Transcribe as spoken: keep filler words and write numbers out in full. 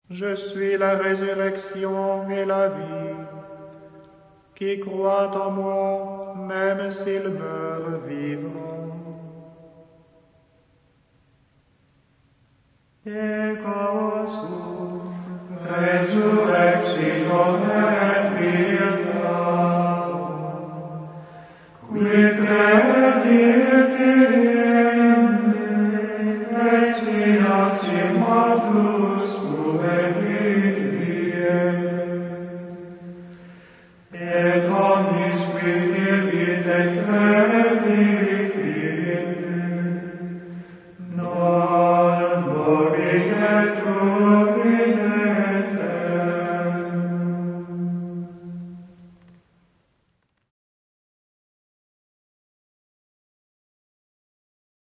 Je suis la résurrection et la vie. Qui croit en moi, même s'il meurt, vivra. Ego sum resurrectionem et pietas, qui credit in me, et sinat in mortus